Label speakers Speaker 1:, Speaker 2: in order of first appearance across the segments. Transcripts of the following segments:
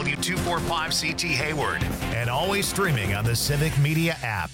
Speaker 1: W245CT Hayward, and always streaming on the Civic Media app.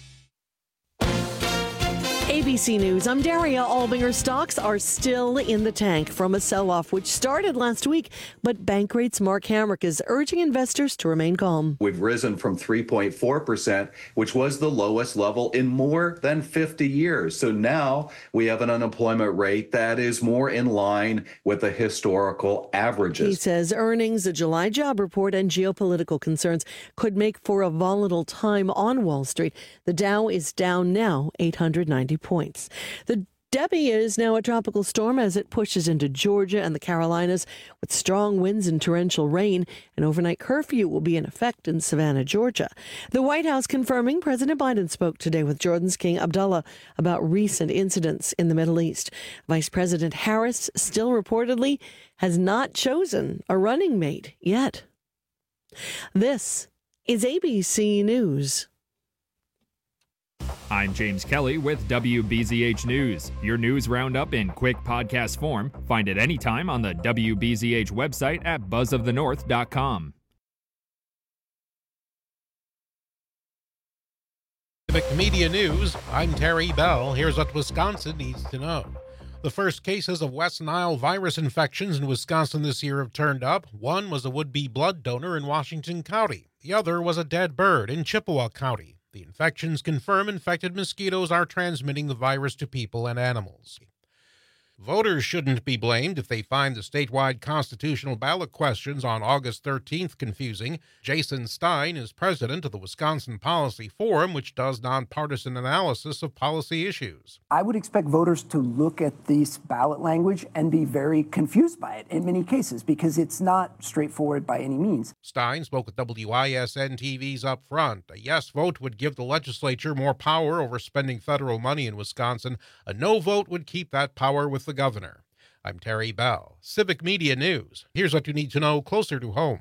Speaker 2: ABC News, I'm Daria Albinger. Stocks are still in the tank from a sell-off which started last week, but Bankrate's Mark Hamrick is urging investors to remain calm.
Speaker 3: We've risen from 3.4%, which was the lowest level in more than 50 years. So now we have an unemployment rate that is more in line with the historical averages.
Speaker 2: He says earnings, a July job report, and geopolitical concerns could make for a volatile time on Wall Street. The Dow is down now 890 points. The Debbie is now a tropical storm as it pushes into Georgia and the Carolinas with strong winds and torrential rain. An overnight curfew will be in effect in Savannah, Georgia. The White House confirming President Biden spoke today with Jordan's King Abdullah about recent incidents in the Middle East. Vice President Harris still reportedly has not chosen a running mate yet. This is ABC News.
Speaker 4: I'm James Kelly with WBZH News. Your news roundup in quick podcast form. Find it anytime on the WBZH website at buzzofthenorth.com.
Speaker 5: Civic Media News, I'm Terry Bell. Here's what Wisconsin needs to know. The first cases of West Nile virus infections in Wisconsin this year have turned up. One was a would-be blood donor in Washington County. The other was a dead bird in Chippewa County. The infections confirm infected mosquitoes are transmitting the virus to people and animals. Voters shouldn't be blamed if they find the statewide constitutional ballot questions on August 13th confusing. Jason Stein is president of the Wisconsin Policy Forum, which does nonpartisan analysis of policy issues.
Speaker 6: I would expect voters to look at this ballot language and be very confused by it in many cases because it's not straightforward by any means.
Speaker 5: Stein spoke with WISN TV's Up Front. A yes vote would give the legislature more power over spending federal money in Wisconsin. A no vote would keep that power with the governor. I'm Terry Bell, Civic Media News. Here's what you need to know closer to home.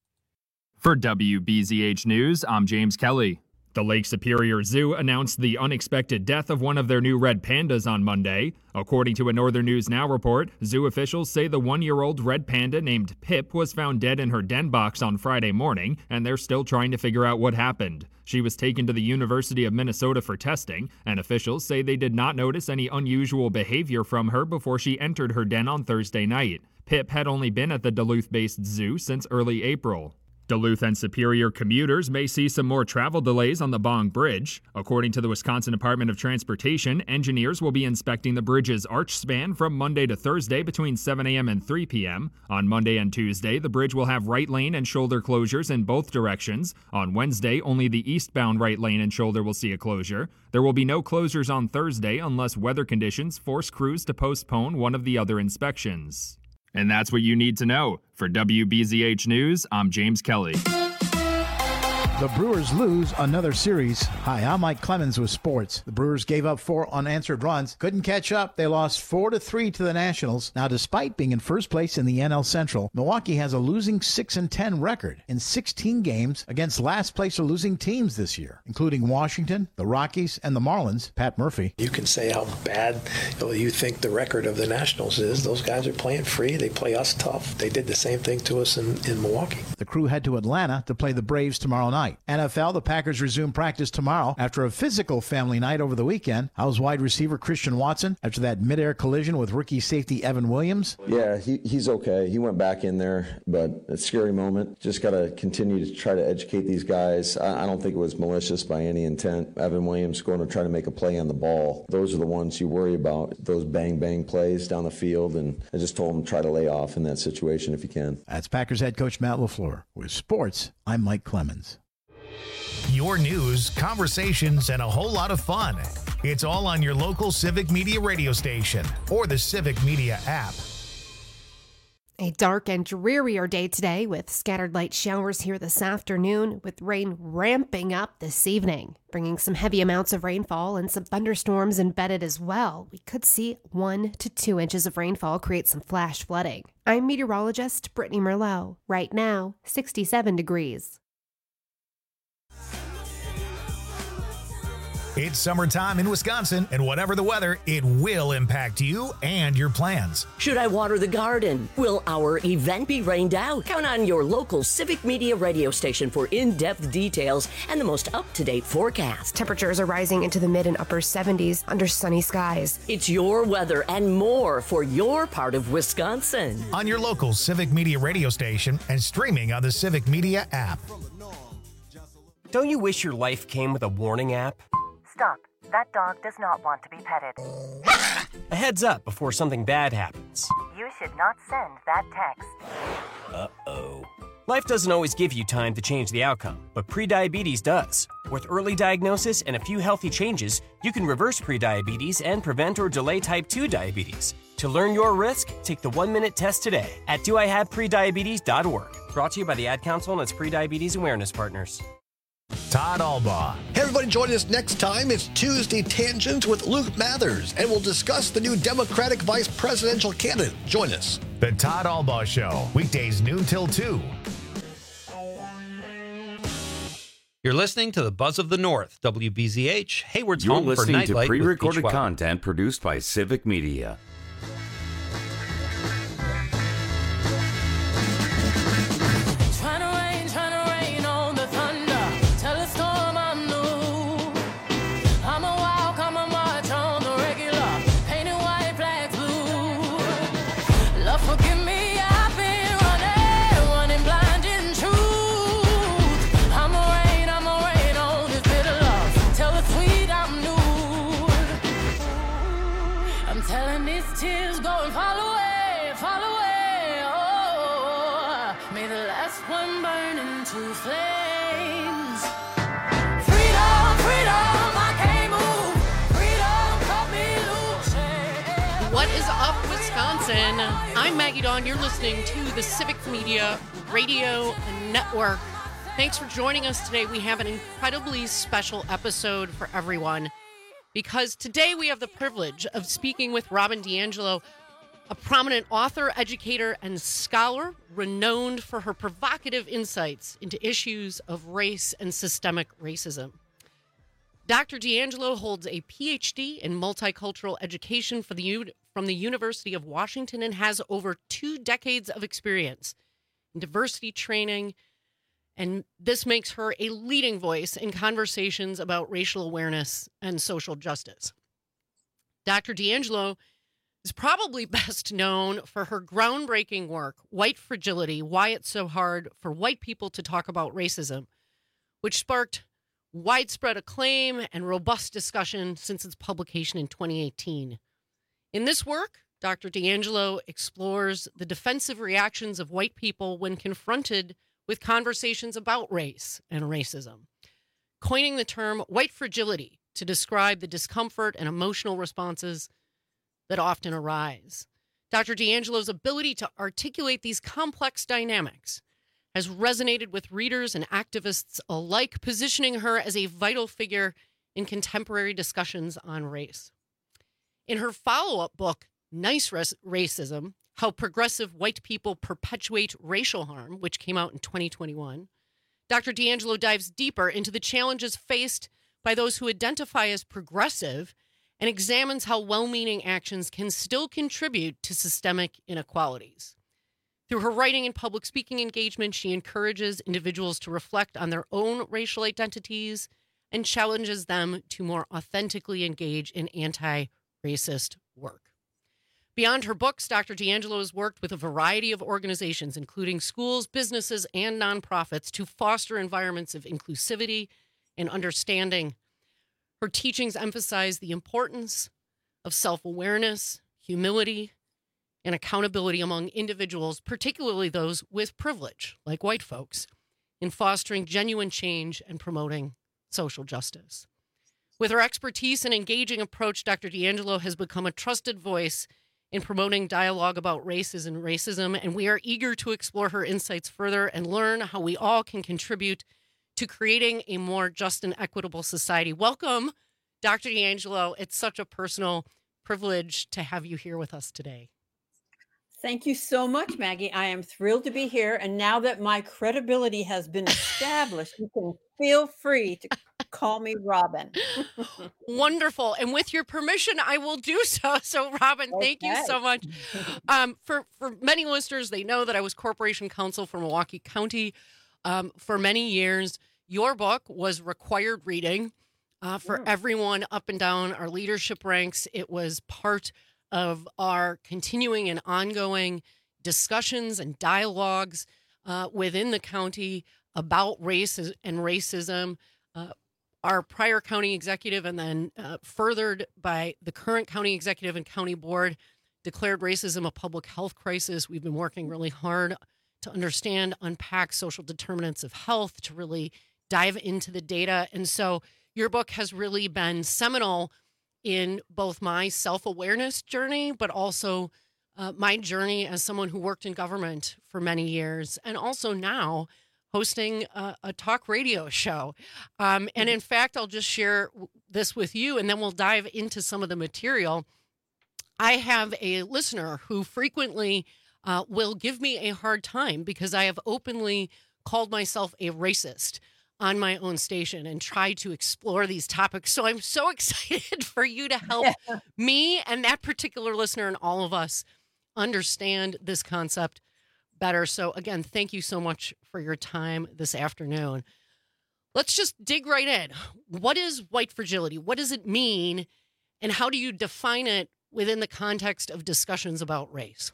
Speaker 4: For WBZH News, I'm James Kelly. The Lake Superior Zoo announced the unexpected death of one of their new red pandas on Monday. According to a Northern News Now report, zoo officials say the one-year-old red panda named Pip was found dead in her den box on Friday morning, and they're still trying to figure out what happened. She was taken to the University of Minnesota for testing, and officials say they did not notice any unusual behavior from her before she entered her den on Thursday night. Pip had only been at the Duluth-based zoo since early April. Duluth and Superior commuters may see some more travel delays on the Bong Bridge. According to the Wisconsin Department of Transportation, engineers will be inspecting the bridge's arch span from Monday to Thursday between 7 a.m. and 3 p.m. On Monday and Tuesday, the bridge will have right lane and shoulder closures in both directions. On Wednesday, only the eastbound right lane and shoulder will see a closure. There will be no closures on Thursday unless weather conditions force crews to postpone one of the other inspections. And that's what you need to know. For WBZH News, I'm James Kelly.
Speaker 7: The Brewers lose another series. Hi, I'm Mike Clemens with sports. The Brewers gave up 4 unanswered runs, couldn't catch up. They lost 4-3 to the Nationals. Now, despite being in first place in the NL Central, Milwaukee has a losing 6-10 record in 16 games against last place or losing teams this year, including Washington, the Rockies, and the Marlins. Pat Murphy.
Speaker 8: You can say how bad you think the record of the Nationals is. Those guys are playing free. They play us tough. They did the same thing to us in Milwaukee.
Speaker 7: The Crew head to Atlanta to play the Braves tomorrow night. NFL, the Packers resume practice tomorrow after a physical family night over the weekend. How's wide receiver Christian Watson after that midair collision with rookie safety Evan Williams?
Speaker 9: Yeah, he's okay. He went back in there, but a scary moment. Just got to continue to try to educate these guys. I don't think it was malicious by any intent. Evan Williams going to try to make a play on the ball. Those are the ones you worry about, those bang-bang plays down the field, and I just told him try to lay off in that situation if you can.
Speaker 7: That's Packers head coach Matt LaFleur. With sports, I'm Mike Clemens.
Speaker 1: Your news, conversations, and a whole lot of fun. It's all on your local Civic Media radio station or the Civic Media app.
Speaker 10: A dark and drearier day today with scattered light showers here this afternoon, with rain ramping up this evening, bringing some heavy amounts of rainfall and some thunderstorms embedded as well. We could see 1 to 2 inches of rainfall create some flash flooding. I'm meteorologist Brittany Merlot. Right now, 67 degrees.
Speaker 1: It's summertime in Wisconsin, and whatever the weather, it will impact you and your plans.
Speaker 11: Should I water the garden? Will our event be rained out? Count on your local Civic Media radio station for in-depth details and the most up-to-date forecast.
Speaker 10: Temperatures are rising into the mid and upper 70s under sunny skies.
Speaker 11: It's your weather and more for your part of Wisconsin.
Speaker 1: On your local Civic Media radio station and streaming on the Civic Media app.
Speaker 12: Don't you wish your life came with a warning app?
Speaker 13: Stop. That dog does not want to be petted.
Speaker 12: A heads up before something bad happens.
Speaker 13: You should not send that text.
Speaker 12: Uh-oh. Life doesn't always give you time to change the outcome, but prediabetes does. With early diagnosis and a few healthy changes, you can reverse prediabetes and prevent or delay type 2 diabetes. To learn your risk, take the 1-minute test today at doihaveprediabetes.org. Brought to you by the Ad Council and its prediabetes awareness partners.
Speaker 1: Todd Albaugh.
Speaker 14: Hey, everybody, join us next time. It's Tuesday Tangents with Luke Mathers, and we'll discuss the new Democratic vice presidential candidate. Join us.
Speaker 1: The Todd Albaugh Show, weekdays noon till 2.
Speaker 15: You're listening to the Buzz of the North, WBZH, Hayward's
Speaker 16: You're
Speaker 15: home for
Speaker 16: listening to
Speaker 15: Nightlight
Speaker 16: pre-recorded content produced by Civic Media.
Speaker 17: I'm Maggie Dawn. You're listening to the Civic Media Radio Network. Thanks for joining us today. We have an incredibly special episode for everyone because today we have the privilege of speaking with Robin DiAngelo, a prominent author, educator, and scholar renowned for her provocative insights into issues of race and systemic racism. Dr. DiAngelo holds a PhD in multicultural education from the University of Washington and has over 2 decades of experience in diversity training, and this makes her a leading voice in conversations about racial awareness and social justice. Dr. DiAngelo is probably best known for her groundbreaking work, White Fragility: Why It's So Hard for White People to Talk About Racism, which sparked widespread acclaim and robust discussion since its publication in 2018. In this work, Dr. DiAngelo explores the defensive reactions of white people when confronted with conversations about race and racism, coining the term white fragility to describe the discomfort and emotional responses that often arise. Dr. DiAngelo's ability to articulate these complex dynamics has resonated with readers and activists alike, positioning her as a vital figure in contemporary discussions on race. In her follow-up book, Nice Racism: How Progressive White People Perpetuate Racial Harm, which came out in 2021, Dr. DiAngelo dives deeper into the challenges faced by those who identify as progressive and examines how well-meaning actions can still contribute to systemic inequalities. Through her writing and public speaking engagement, she encourages individuals to reflect on their own racial identities and challenges them to more authentically engage in anti-racist work. Beyond her books, Dr. DiAngelo has worked with a variety of organizations, including schools, businesses, and nonprofits, to foster environments of inclusivity and understanding. Her teachings emphasize the importance of self-awareness, humility, and accountability among individuals, particularly those with privilege, like white folks, in fostering genuine change and promoting social justice. With her expertise and engaging approach, Dr. DiAngelo has become a trusted voice in promoting dialogue about races and racism, and we are eager to explore her insights further and learn how we all can contribute to creating a more just and equitable society. Welcome, Dr. DiAngelo. It's such a personal privilege to have you here with us today.
Speaker 18: Thank you so much, Maggie. I am thrilled to be here. And now that my credibility has been established, you can feel free to call me Robin.
Speaker 17: Wonderful. And with your permission, I will do so. So, Robin, thank you so much. For many listeners, they know that I was corporation counsel for Milwaukee County for many years. Your book was required reading for everyone up and down our leadership ranks. It was part of our continuing and ongoing discussions and dialogues within the county about race and racism. Our prior county executive and then furthered by the current county executive and county board declared racism a public health crisis. We've been working really hard to understand, unpack social determinants of health, to really dive into the data. And so your book has really been seminal in both my self-awareness journey, but also my journey as someone who worked in government for many years, and also now hosting a talk radio show. And in fact, I'll just share this with you, and then we'll dive into some of the material. I have a listener who frequently will give me a hard time because I have openly called myself a racist on my own station and try to explore these topics. So I'm so excited for you to help me and that particular listener and all of us understand this concept better. So again, thank you so much for your time this afternoon. Let's just dig right in. What is white fragility? What does it mean? And how do you define it within the context of discussions about race?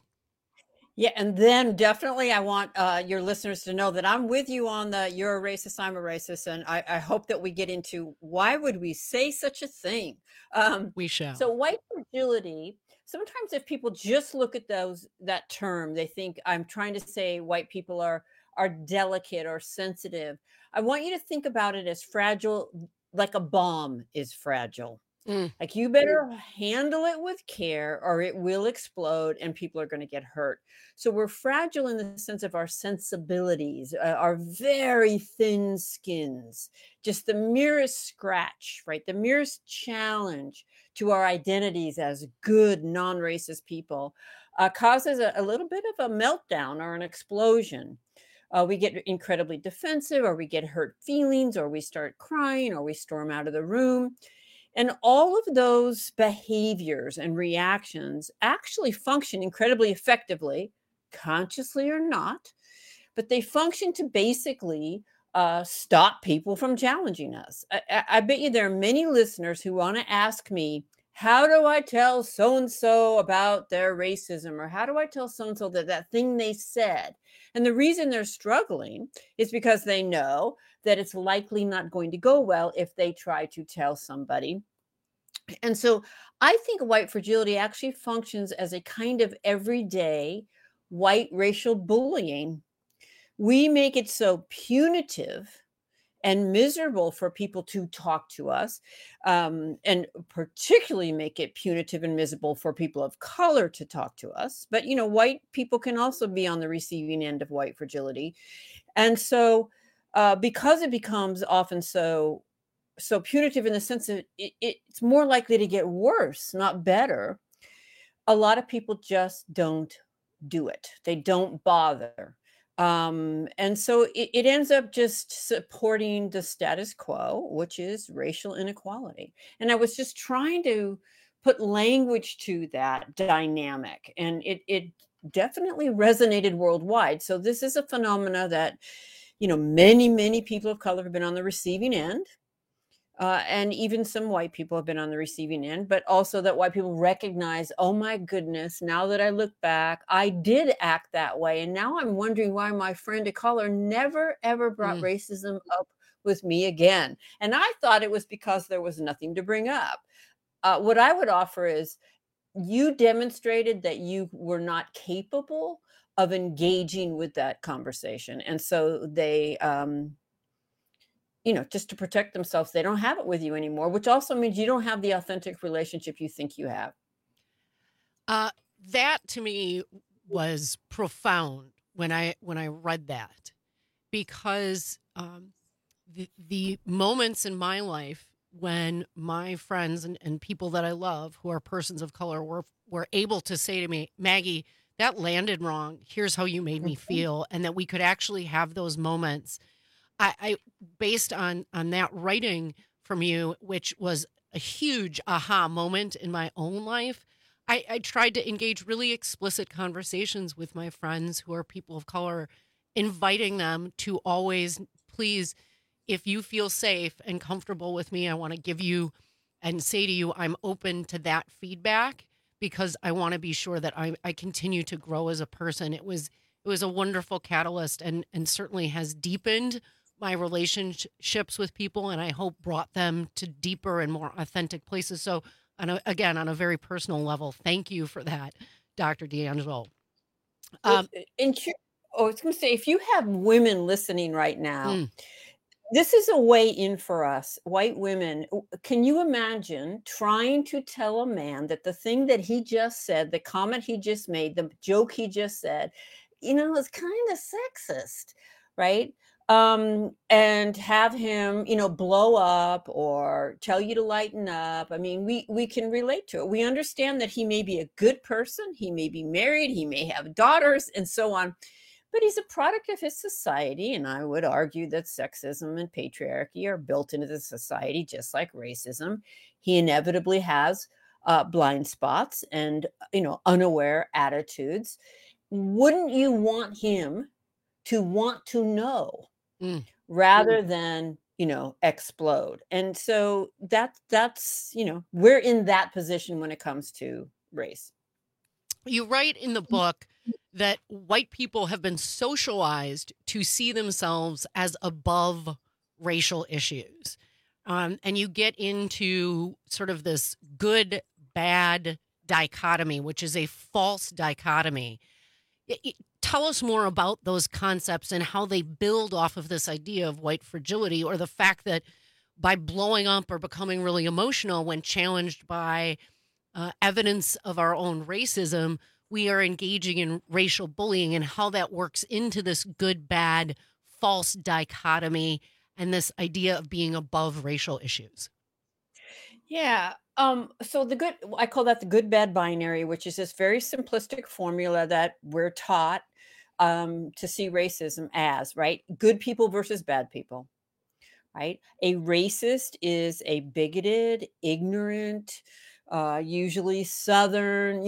Speaker 18: Yeah, and then definitely I want your listeners to know that I'm with you on the you're a racist, I'm a racist, and I hope that we get into why would we say such a thing?
Speaker 17: We shall.
Speaker 18: So white fragility, sometimes if people just look at that term, they think I'm trying to say white people are delicate or sensitive. I want you to think about it as fragile, like a bomb is fragile. Like you better handle it with care or it will explode and people are going to get hurt. So we're fragile in the sense of our sensibilities, our very thin skins, just the merest scratch, right? The merest challenge to our identities as good non-racist people causes a little bit of a meltdown or an explosion. We get incredibly defensive, or we get hurt feelings, or we start crying, or we storm out of the room. And all of those behaviors and reactions actually function incredibly effectively, consciously or not, but they function to basically stop people from challenging us. I bet you there are many listeners who want to ask me, how do I tell so-and-so about their racism? Or how do I tell so-and-so that thing they said? And the reason they're struggling is because they know that it's likely not going to go well if they try to tell somebody. And so I think white fragility actually functions as a kind of everyday white racial bullying. We make it so punitive and miserable for people to talk to us, and particularly make it punitive and miserable for people of color to talk to us. But, you know, white people can also be on the receiving end of white fragility. And so because it becomes often so punitive in the sense that it's more likely to get worse, not better, a lot of people just don't do it. They don't bother. And so it ends up just supporting the status quo, which is racial inequality. And I was just trying to put language to that dynamic, and it definitely resonated worldwide. So this is a phenomena that, you know, many people of color have been on the receiving end. And even some white people have been on the receiving end, but also that white people recognize, oh my goodness, now that I look back, I did act that way. And now I'm wondering why my friend of color never, ever brought racism up with me again. And I thought it was because there was nothing to bring up. What I would offer is you demonstrated that you were not capable of engaging with that conversation. And so they, you know, just to protect themselves, they don't have it with you anymore, which also means you don't have the authentic relationship you think you have.
Speaker 17: That to me was profound when I read that, because the moments in my life when my friends and people that I love who are persons of color were able to say to me, Maggie, that landed wrong. Here's how you made me feel. And that we could actually have those moments. I based on that writing from you, which was a huge aha moment in my own life. I tried to engage really explicit conversations with my friends who are people of color, inviting them to always, please, if you feel safe and comfortable with me, I want to give you and say to you, I'm open to that feedback because I want to be sure that I continue to grow as a person. It was a wonderful catalyst and certainly has deepened my relationships with people, and I hope brought them to deeper and more authentic places. So, again, on a very personal level, thank you for that, Dr. D'Angelo.
Speaker 18: I was going to say, if you have women listening right now, this is a way in for us, white women. Can you imagine trying to tell a man that the thing that he just said, the comment he just made, the joke he just said, is kind of sexist, right? And have him, blow up or tell you to lighten up. I mean, we can relate to it. We understand that he may be a good person. He may be married. He may have daughters and so on. But he's a product of his society, and I would argue that sexism and patriarchy are built into the society, just like racism. He inevitably has blind spots and, unaware attitudes. Wouldn't you want him to want to know rather than, explode? And so that's, we're in that position when it comes to race.
Speaker 17: You write in the book that white people have been socialized to see themselves as above racial issues. And you get into sort of this good-bad dichotomy, which is a false dichotomy. Tell us more about those concepts and how they build off of this idea of white fragility, or the fact that by blowing up or becoming really emotional when challenged by evidence of our own racism, we are engaging in racial bullying, and how that works into this good-bad false dichotomy and this idea of being above racial issues.
Speaker 18: Yeah. So I call that the good-bad binary, which is this very simplistic formula that we're taught to see racism as, right? Good people versus bad people, right? A racist is a bigoted, ignorant, usually Southern,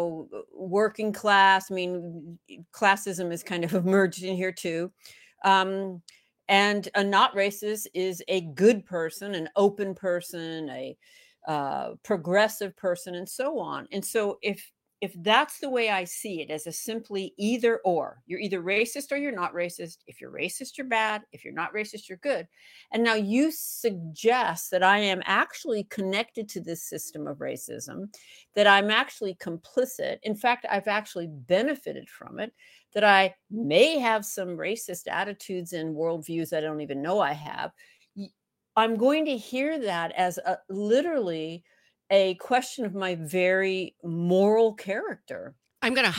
Speaker 18: working class. I mean, classism is kind of emerged in here too. And a not racist is a good person, an open person, a progressive person, and so on. And so if that's the way I see it, as a simply either or, you're either racist or you're not racist. If you're racist, you're bad. If you're not racist, you're good. And now you suggest that I am actually connected to this system of racism, that I'm actually complicit. In fact, I've actually benefited from it, that I may have some racist attitudes and worldviews I don't even know I have. I'm going to hear that as literally a question of my very moral character.
Speaker 17: I'm going to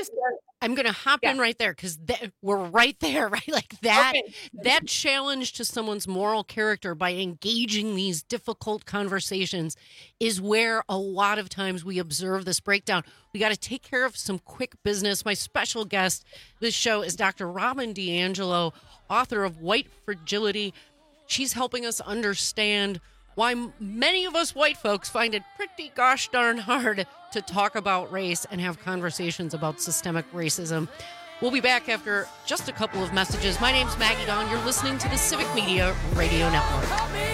Speaker 17: hop in right there, because we're right there, right? Like that, that challenge to someone's moral character by engaging these difficult conversations is where a lot of times we observe this breakdown. We got to take care of some quick business. My special guest this show is Dr. Robin DiAngelo, author of White Fragility. She's helping us understand why many of us white folks find it pretty gosh darn hard to talk about race and have conversations about systemic racism. We'll be back after just a couple of messages. My name's Maggie Dawn. You're listening to the Civic Media Radio Network.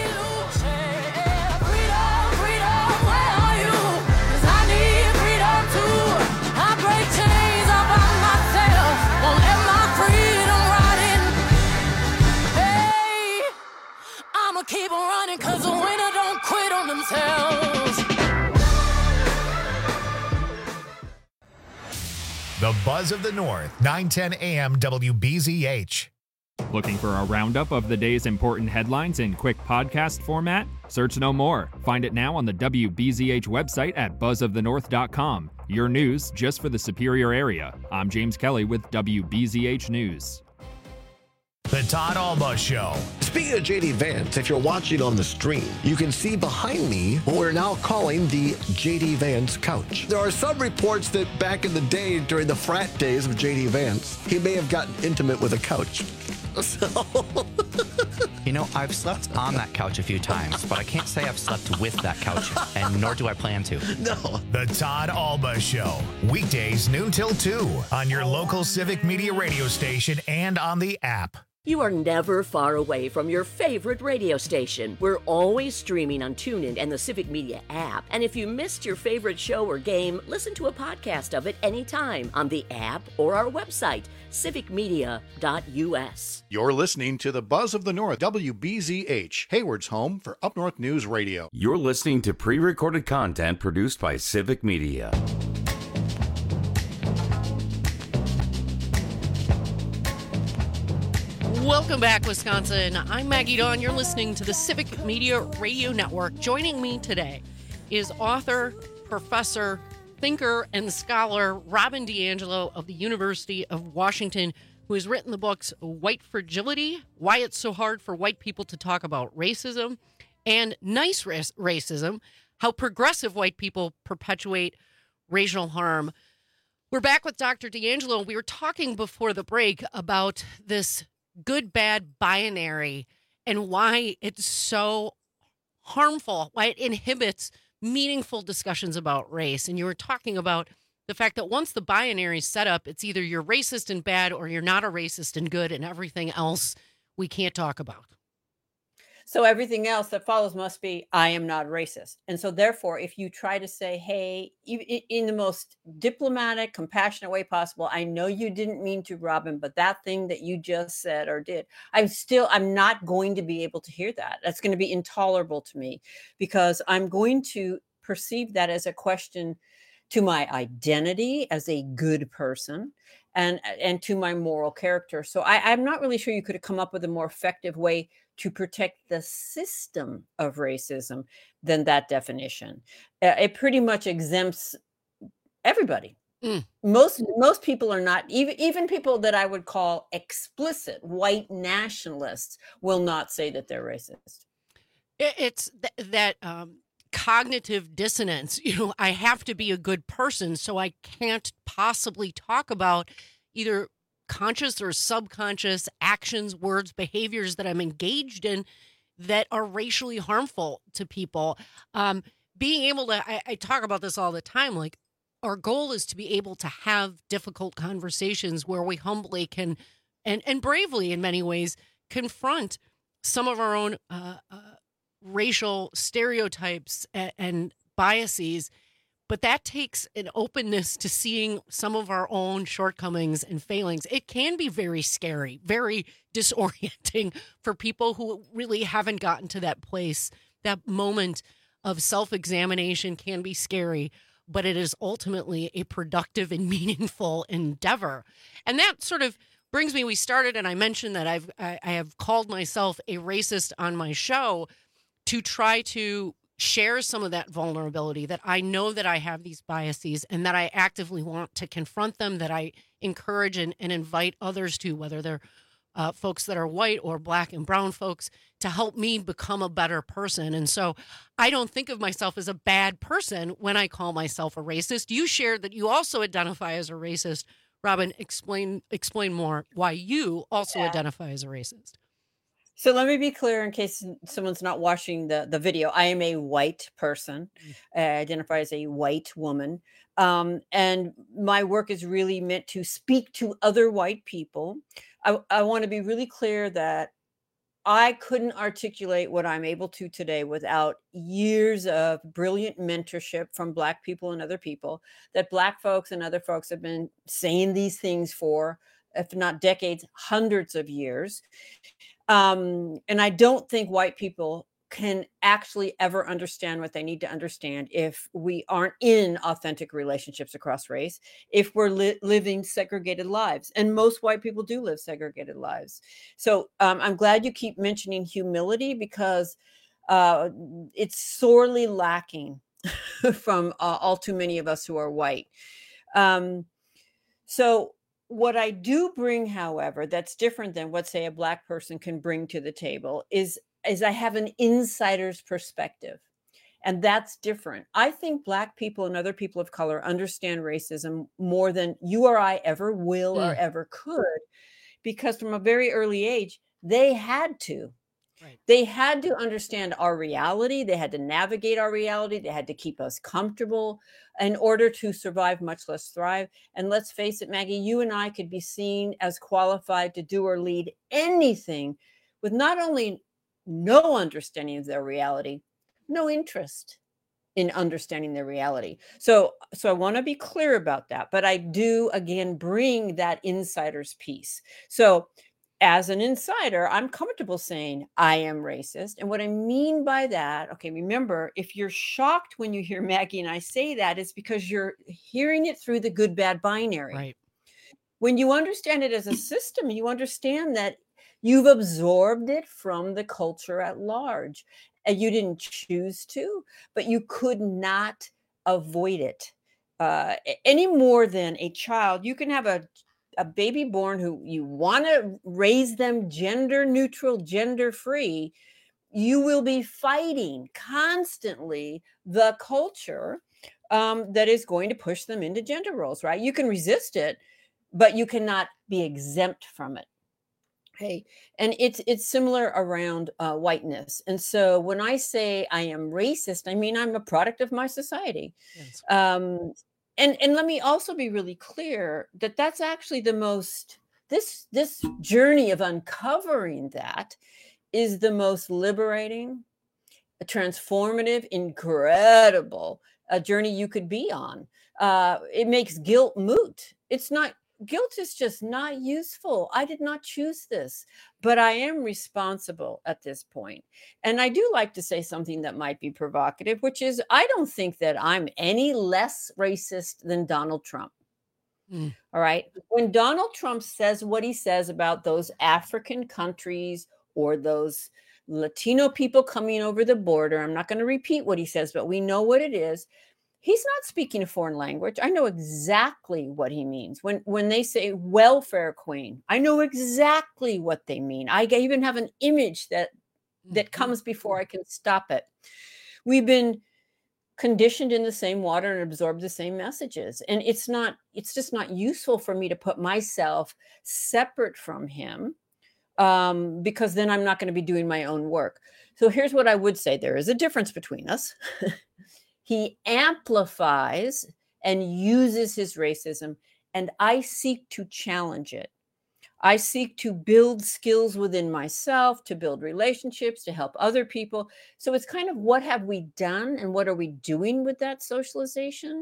Speaker 19: Keep on running, cause the winner don't quit on themselves.
Speaker 1: The Buzz of the North, 910 AM WBZH.
Speaker 4: Looking for a roundup of the day's important headlines in quick podcast format? Search no more. Find it now on the WBZH website at buzzofthenorth.com. Your news just for the Superior area. I'm James Kelly with WBZH News.
Speaker 1: The Todd Alba Show.
Speaker 14: Speaking of JD Vance, if you're watching on the stream, you can see behind me what we're now calling the JD Vance couch. There are some reports that back in the day, during the frat days of JD Vance, he may have gotten intimate with a couch. So
Speaker 20: You know, I've slept on that couch a few times, but I can't say I've slept with that couch, and nor do I plan to.
Speaker 14: No.
Speaker 1: The Todd Alba Show. Weekdays noon till 2 on your local Civic Media radio station and on the app.
Speaker 11: You are never far away from your favorite radio station. We're always streaming on TuneIn and the Civic Media app. And if you missed your favorite show or game, listen to a podcast of it anytime on the app or our website, civicmedia.us.
Speaker 21: You're listening to the Buzz of the North, WBZH, Hayward's home for Up North News Radio.
Speaker 16: You're listening to pre-recorded content produced by Civic Media.
Speaker 17: Welcome back, Wisconsin. I'm Maggie Dawn. You're listening to the Civic Media Radio Network. Joining me today is author, professor, thinker, and scholar Robin DiAngelo of the University of Washington, who has written the books White Fragility, Why It's So Hard for White People to Talk About Racism, and Nice Racism, How Progressive White People Perpetuate Racial Harm. We're back with Dr. DiAngelo. We were talking before the break about this good-bad binary and why it's so harmful, why it inhibits meaningful discussions about race. And you were talking about the fact that once the binary is set up, it's either you're racist and bad or you're not a racist and good, and everything else we can't talk about.
Speaker 18: So everything else that follows must be, I am not racist. And so therefore, if you try to say, hey, in the most diplomatic, compassionate way possible, I know you didn't mean to, Robin, but that thing that you just said or did, I'm not going to be able to hear that. That's going to be intolerable to me because I'm going to perceive that as a question to my identity as a good person and to my moral character. So I'm not really sure you could have come up with a more effective way to protect the system of racism than that definition. It pretty much exempts everybody. Most people are not, even people that I would call explicit white nationalists will not say that they're racist.
Speaker 17: It's that cognitive dissonance. You know, I have to be a good person, so I can't possibly talk about either conscious or subconscious actions, words, behaviors that I'm engaged in that are racially harmful to people. Being able to, I talk about this all the time, like our goal is to be able to have difficult conversations where we humbly can, and bravely in many ways, confront some of our own racial stereotypes and biases. But that takes an openness to seeing some of our own shortcomings and failings. It can be very scary, very disorienting for people who really haven't gotten to that place. That moment of self-examination can be scary, but it is ultimately a productive and meaningful endeavor. And that sort of brings me, we started and I mentioned that I have called myself a racist on my show to try to share some of that vulnerability, that I know that I have these biases and that I actively want to confront them, that I encourage and invite others to, whether they're folks that are white or black and brown folks, to help me become a better person. And so I don't think of myself as a bad person when I call myself a racist. You shared that you also identify as a racist. Robin, explain more why you also identify as a racist.
Speaker 18: So let me be clear in case someone's not watching the video. I am a white person. I identify as a white woman. And my work is really meant to speak to other white people. I want to be really clear that I couldn't articulate what I'm able to today without years of brilliant mentorship from Black people and other people, that Black folks and other folks have been saying these things for, if not decades, hundreds of years. And I don't think white people can actually ever understand what they need to understand if we aren't in authentic relationships across race, if we're living segregated lives. And most white people do live segregated lives. So I'm glad you keep mentioning humility because it's sorely lacking from all too many of us who are white. So what I do bring, however, that's different than what, say, a Black person can bring to the table is I have an insider's perspective. And that's different. I think Black people and other people of color understand racism more than you or I ever will or ever could, because from a very early age, they had to. They had to understand our reality. They had to navigate our reality. They had to keep us comfortable in order to survive, much less thrive. And let's face it, Maggie, you and I could be seen as qualified to do or lead anything with not only no understanding of their reality, no interest in understanding their reality. So I want to be clear about that. But I do, again, bring that insider's piece. So as an insider, I'm comfortable saying I am racist. And what I mean by that, okay, remember, if you're shocked when you hear Maggie and I say that, it's because you're hearing it through the good, bad binary.
Speaker 17: Right.
Speaker 18: When you understand it as a system, you understand that you've absorbed it from the culture at large. And you didn't choose to, but you could not avoid it. Any more than a child, you can have a baby born who you want to raise them gender neutral, gender free. You will be fighting constantly the culture that is going to push them into gender roles, right? You can resist it, but you cannot be exempt from it. Okay. And it's similar around whiteness. And so when I say I am racist, I mean, I'm a product of my society.
Speaker 17: Yes.
Speaker 18: And let me also be really clear that that's actually the most, this journey of uncovering that is the most liberating, transformative, incredible journey you could be on. It makes guilt moot. Guilt is just not useful. I did not choose this, but I am responsible at this point. And I do like to say something that might be provocative, which is I don't think that I'm any less racist than Donald Trump. All right. When Donald Trump says what he says about those African countries or those Latino people coming over the border, I'm not going to repeat what he says, but we know what it is. He's not speaking a foreign language. I know exactly what he means. When they say welfare queen, I know exactly what they mean. I even have an image that comes before I can stop it. We've been conditioned in the same water and absorbed the same messages. And it's just not useful for me to put myself separate from him because then I'm not going to be doing my own work. So here's what I would say. There is a difference between us. He amplifies and uses his racism, and I seek to challenge it. I seek to build skills within myself, to build relationships, to help other people. So it's kind of what have we done and what are we doing with that socialization?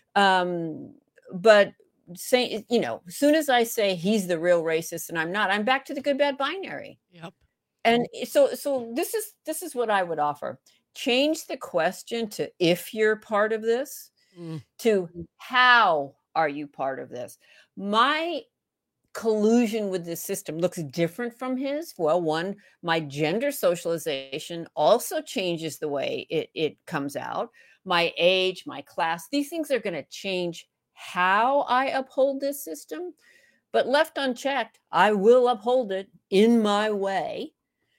Speaker 18: But say, as soon as I say he's the real racist and I'm not, I'm back to the good, bad binary.
Speaker 17: Yep.
Speaker 18: And so this is what I would offer. Change the question to if you're part of this to how are you part of this? My collusion with this system looks different from his. Well, one, my gender socialization also changes the way it comes out. My age, my class, these things are going to change how I uphold this system. But left unchecked, I will uphold it in my way.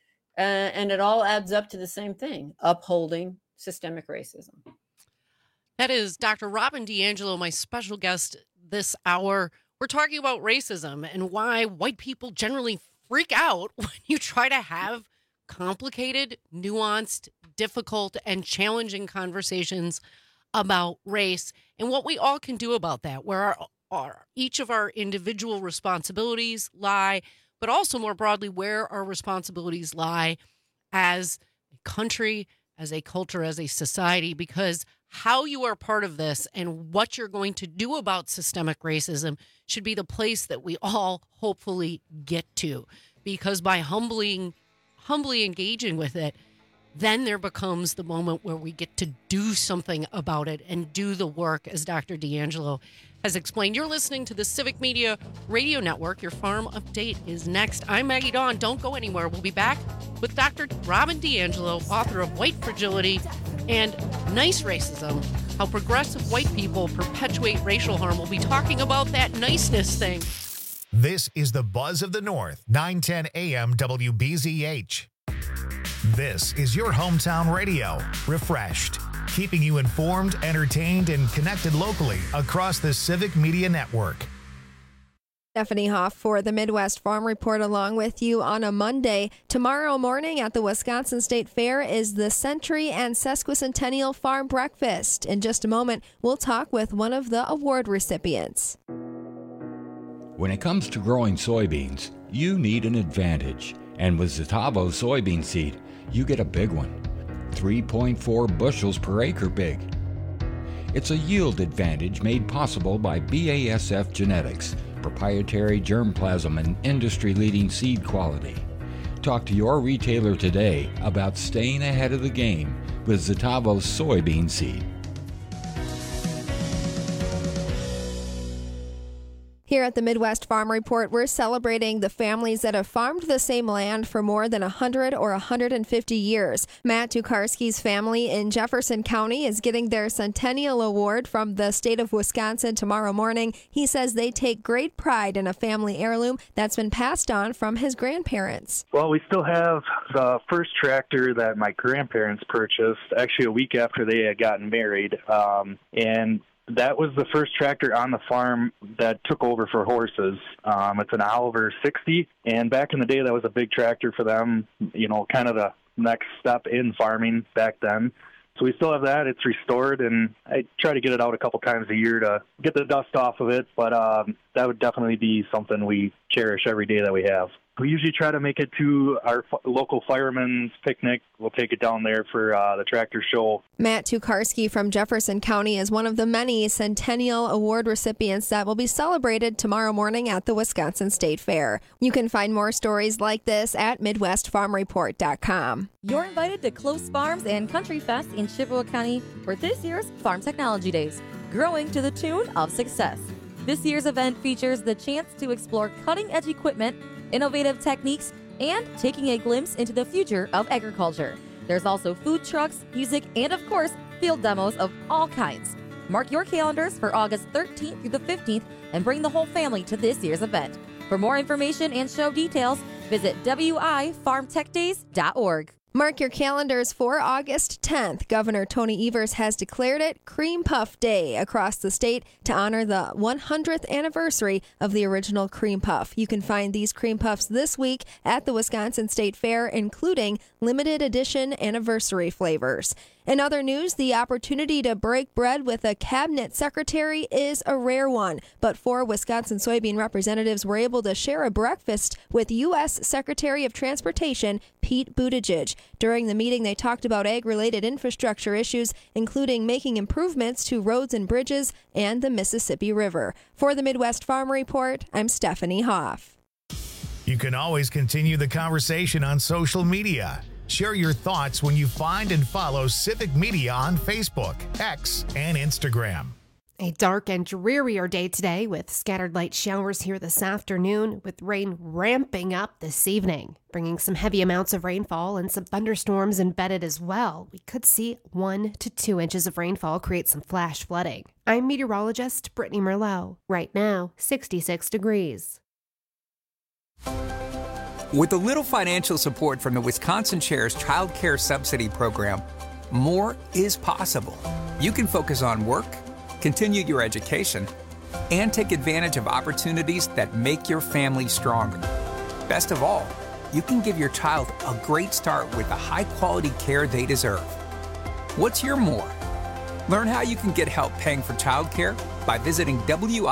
Speaker 18: And it all adds up to the same thing, upholding systemic racism.
Speaker 17: That is Dr. Robin DiAngelo, my special guest this hour. We're talking about racism and why white people generally freak out when you try to have complicated, nuanced, difficult, and challenging conversations about race and what we all can do about that, where each of our individual responsibilities lie, but also more broadly, where our responsibilities lie as a country, as a culture, as a society, because how you are part of this and what you're going to do about systemic racism should be the place that we all hopefully get to. Because by humbly engaging with it, then there becomes the moment where we get to do something about it and do the work, as Dr. DiAngelo has explained. You're listening to the Civic Media Radio Network. Your Farm Update is next. I'm Maggie Dawn. Don't go anywhere. We'll be back with Dr. Robin DiAngelo, author of White Fragility and Nice Racism, How Progressive White People Perpetuate Racial Harm. We'll be talking about that niceness thing.
Speaker 1: This is the Buzz of the North, 910 AM WBZH. This is your hometown radio, refreshed, keeping you informed, entertained, and connected locally across the Civic Media Network.
Speaker 3: Stephanie Hoff for the Midwest Farm Report along with you on a Monday. Tomorrow morning at the Wisconsin State Fair is the Century and Sesquicentennial Farm Breakfast. In just a moment, we'll talk with one of the award recipients.
Speaker 22: When it comes to growing soybeans, you need an advantage. And with Zetavo soybean seed, you get a big one. 3.4 bushels per acre big. It's a yield advantage made possible by BASF Genetics, proprietary germplasm and industry-leading seed quality. Talk to your retailer today about staying ahead of the game with Zetavo soybean seed.
Speaker 3: Here at the Midwest Farm Report, we're celebrating the families that have farmed the same land for more than 100 or 150 years. Matt Tukarski's family in Jefferson County is getting their Centennial Award from the state of Wisconsin tomorrow morning. He says they take great pride in a family heirloom that's been passed on from his grandparents.
Speaker 23: Well, we still have the first tractor that my grandparents purchased, actually a week after they had gotten married, and that was the first tractor on the farm that took over for horses. It's an Oliver 60, and back in the day, that was a big tractor for them, kind of the next step in farming back then. So we still have that. It's restored, and I try to get it out a couple times a year to get the dust off of it, but that would definitely be something we cherish every day that we have. We usually try to make it to our local fireman's picnic. We'll take it down there for the tractor show.
Speaker 3: Matt Tukarski from Jefferson County is one of the many Centennial Award recipients that will be celebrated tomorrow morning at the Wisconsin State Fair. You can find more stories like this at MidwestFarmReport.com.
Speaker 24: You're invited to Close Farms and Country Fest in Chippewa County for this year's Farm Technology Days, growing to the tune of success. This year's event features the chance to explore cutting-edge equipment, innovative techniques, and taking a glimpse into the future of agriculture. There's also food trucks, music, and of course, field demos of all kinds. Mark your calendars for August 13th through the 15th and bring the whole family to this year's event. For more information and show details, visit wifarmtechdays.org.
Speaker 3: Mark your calendars for August 10th. Governor Tony Evers has declared it Cream Puff Day across the state to honor the 100th anniversary of the original Cream Puff. You can find these Cream Puffs this week at the Wisconsin State Fair, including limited edition anniversary flavors. In other news, the opportunity to break bread with a cabinet secretary is a rare one, but 4 Wisconsin soybean representatives were able to share a breakfast with U.S. Secretary of Transportation Pete Buttigieg. During the meeting, they talked about ag-related infrastructure issues, including making improvements to roads and bridges and the Mississippi River. For the Midwest Farm Report, I'm Stephanie Hoff.
Speaker 1: You can always continue the conversation on social media. Share your thoughts when you find and follow Civic Media on Facebook, X, and Instagram.
Speaker 10: A dark and drearier day today with scattered light showers here this afternoon, with rain ramping up this evening, bringing some heavy amounts of rainfall and some thunderstorms embedded as well. We could see 1 to 2 inches of rainfall create some flash flooding. I'm meteorologist Brittany Merlot. Right now, 66 degrees.
Speaker 25: With a little financial support from the Wisconsin Shares Child Care Subsidy Program, more is possible. You can focus on work, continue your education, and take advantage of opportunities that make your family stronger. Best of all, you can give your child a great start with the high-quality care they deserve. What's your more? Learn how you can get help paying for childcare by visiting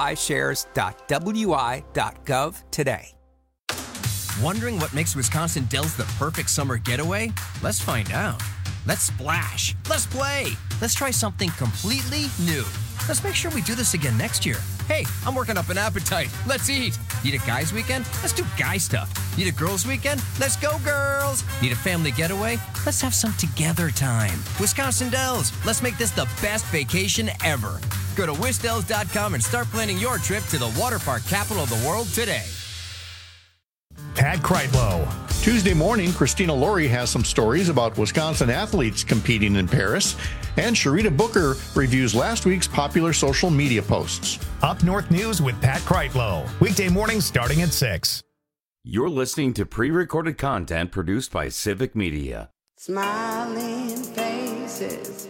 Speaker 25: wishares.wi.gov today.
Speaker 26: Wondering what makes Wisconsin Dells the perfect summer getaway? Let's find out. Let's splash. Let's play. Let's try something completely new. Let's make sure we do this again next year. Hey, I'm working up an appetite. Let's eat. Need a guys weekend? Let's do guy stuff. Need a girls weekend? Let's go girls. Need a family getaway? Let's have some together time. Wisconsin Dells. Let's make this the best vacation ever. Go to wisdells.com and start planning your trip to the water park capital of the world today.
Speaker 1: Pat Kreitlow.
Speaker 21: Tuesday morning, Christina Laurie has some stories about Wisconsin athletes competing in Paris, and Sharita Booker reviews last week's popular social media posts.
Speaker 1: Up North News with Pat Kreitlow. Weekday mornings starting at 6.
Speaker 16: You're listening to pre-recorded content produced by Civic Media.
Speaker 27: Smiling faces,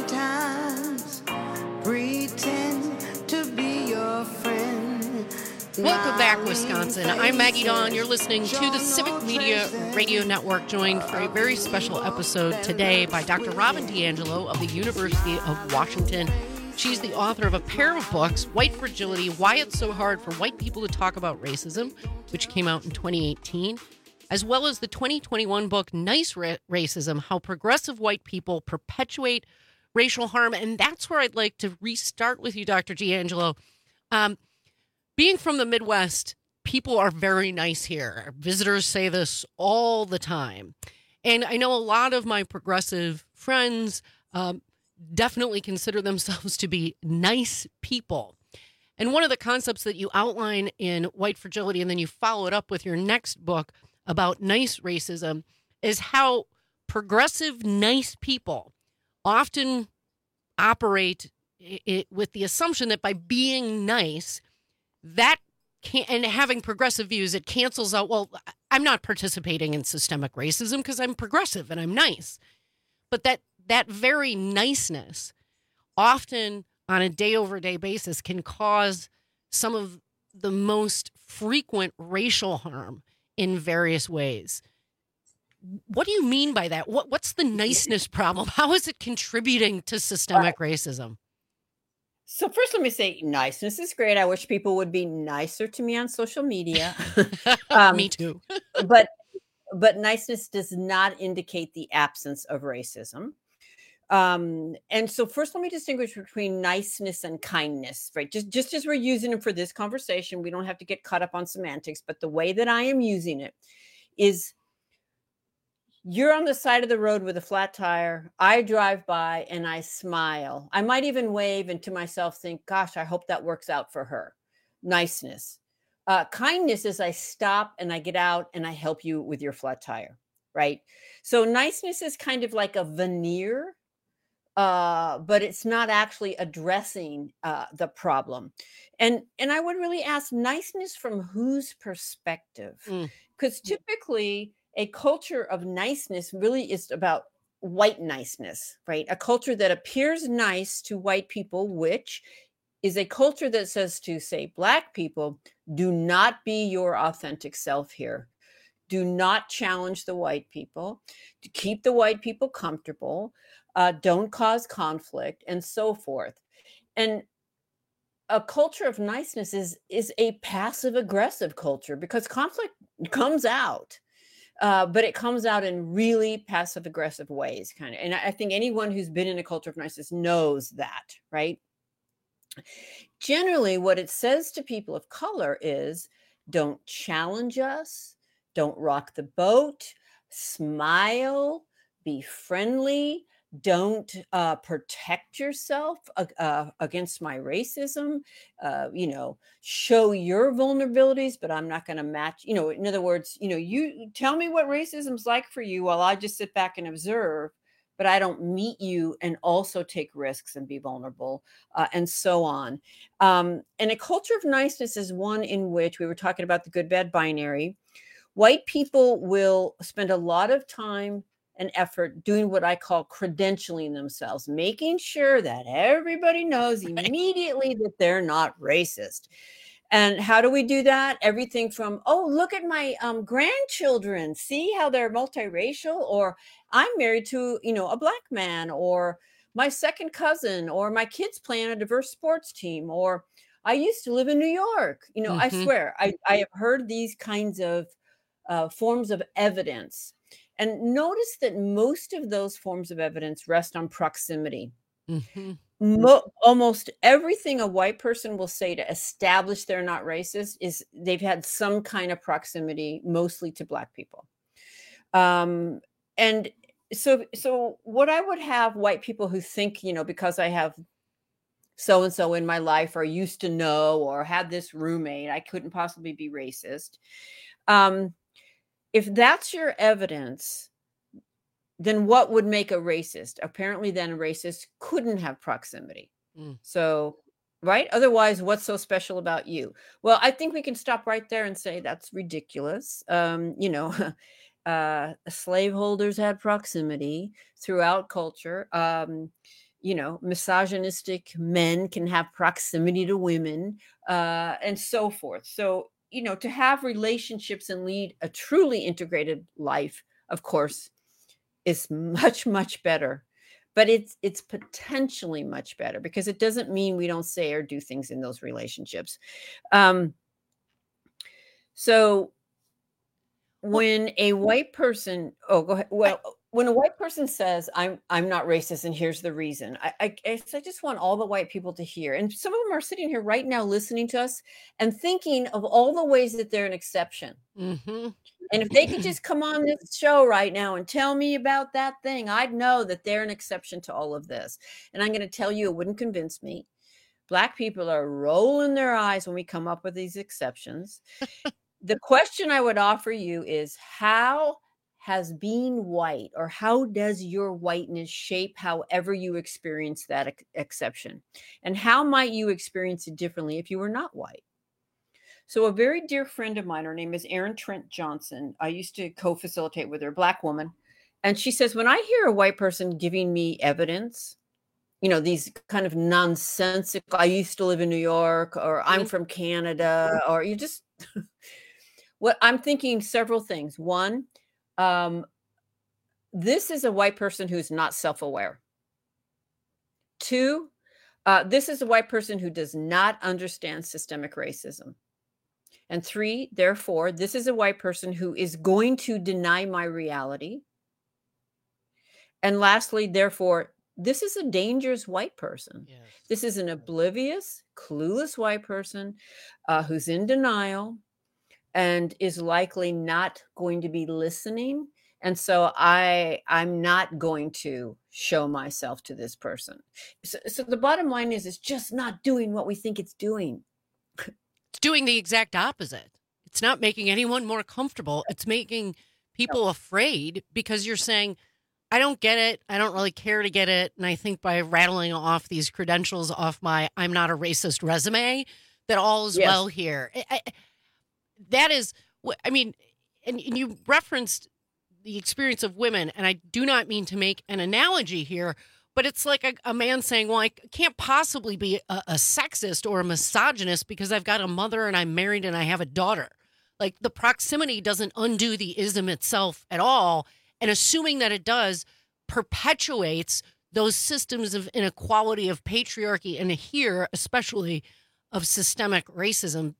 Speaker 27: sometimes pretend to be your friend.
Speaker 17: Welcome back, Wisconsin. I'm Maggie Dawn. You're listening to the Civic Media Radio Network, joined for a very special episode today by Dr. Robin DiAngelo of the University of Washington. She's the author of a pair of books, White Fragility, Why It's So Hard for White People to Talk About Racism, which came out in 2018, as well as the 2021 book, Nice Racism, How Progressive White People Perpetuate Racial Harm. And that's where I'd like to restart with you, Dr. DiAngelo. Being from the Midwest, people are very nice here. Visitors say this all the time. And I know a lot of my progressive friends definitely consider themselves to be nice people. And one of the concepts that you outline in White Fragility, and then you follow it up with your next book about nice racism, is how progressive, nice people often operate with the assumption that by being nice, and having progressive views, it cancels out, well, I'm not participating in systemic racism because I'm progressive and I'm nice. But that very niceness often on a day-over-day basis can cause some of the most frequent racial harm in various ways. What do you mean by that? What's the niceness problem? How is it contributing to systemic racism?
Speaker 18: So first, let me say niceness is great. I wish people would be nicer to me on social media.
Speaker 17: Me too.
Speaker 18: but niceness does not indicate the absence of racism. And so first, let me distinguish between niceness and kindness, right? Just as we're using them for this conversation, we don't have to get caught up on semantics, but the way that I am using it is, you're on the side of the road with a flat tire. I drive by and I smile. I might even wave and to myself think, gosh, I hope that works out for her. Niceness. Kindness is I stop and I get out and I help you with your flat tire, right? So niceness is kind of like a veneer, but it's not actually addressing the problem. And I would really ask, niceness from whose perspective? Because typically, a culture of niceness really is about white niceness, right? A culture that appears nice to white people, which is a culture that says to, say, Black people, do not be your authentic self here. Do not challenge the white people, to keep the white people comfortable, don't cause conflict, and so forth. And a culture of niceness is a passive-aggressive culture because conflict comes out. But it comes out in really passive aggressive ways, kind of. And I think anyone who's been in a culture of niceness knows that, right? Generally, what it says to people of color is, don't challenge us, don't rock the boat, smile, be friendly, don't protect yourself against my racism, show your vulnerabilities, but I'm not going to match, in other words, you tell me what racism's like for you while I just sit back and observe, but I don't meet you and also take risks and be vulnerable, and so on. And a culture of niceness is one in which we were talking about the good, bad binary. White people will spend a lot of time and effort doing what I call credentialing themselves, making sure that everybody knows immediately that they're not racist. And how do we do that? Everything from, oh, look at my grandchildren, see how they're multiracial, or I'm married to, a Black man, or my second cousin, or my kids play on a diverse sports team, or I used to live in New York. I swear, I have heard these kinds of forms of evidence. And notice that most of those forms of evidence rest on proximity. Almost everything a white person will say to establish they're not racist is they've had some kind of proximity, mostly to Black people. And so what I would have white people who think, because I have so-and-so in my life, or used to know, or had this roommate, I couldn't possibly be racist. If that's your evidence, then what would make a racist? Apparently, then a racist couldn't have proximity. So, right? Otherwise, what's so special about you? Well, I think we can stop right there and say that's ridiculous. Slaveholders had proximity throughout culture. misogynistic men can have proximity to women, and so forth. So, to have relationships and lead a truly integrated life, of course, is much, much better. But it's potentially much better, because it doesn't mean we don't say or do things in those relationships. So when a white person, go ahead. Well, when a white person says, I'm not racist and here's the reason, I just want all the white people to hear. And some of them are sitting here right now listening to us and thinking of all the ways that they're an exception.
Speaker 17: Mm-hmm.
Speaker 18: And if they could just come on this show right now and tell me about that thing, I'd know that they're an exception to all of this. And I'm going to tell you, it wouldn't convince me. Black people are rolling their eyes when we come up with these exceptions. The question I would offer you is, how has being white, or how does your whiteness shape however you experience that exception? And how might you experience it differently if you were not white? So a very dear friend of mine, her name is Erin Trent Johnson. I used to co-facilitate with her, a Black woman. And she says, when I hear a white person giving me evidence, these kind of nonsensical, I used to live in New York, or I'm from Canada, or you just, what I'm thinking several things. One, this is a white person who's not self-aware. Two, this is a white person who does not understand systemic racism. And three, therefore, this is a white person who is going to deny my reality. And lastly, therefore, this is a dangerous white person. Yes. This is an oblivious, clueless white person who's in denial and is likely not going to be listening. And so I'm not going to show myself to this person. So the bottom line is, it's just not doing what we think it's doing.
Speaker 17: It's doing the exact opposite. It's not making anyone more comfortable. It's making people afraid, because you're saying, I don't get it. I don't really care to get it. And I think by rattling off these credentials off my I'm not a racist resume, that all is well here. That is, I mean, and you referenced the experience of women, and I do not mean to make an analogy here, but it's like a man saying, well, I can't possibly be a sexist or a misogynist because I've got a mother and I'm married and I have a daughter. Like, the proximity doesn't undo the ism itself at all. And assuming that it does perpetuates those systems of inequality, of patriarchy, and here, especially, of systemic racism.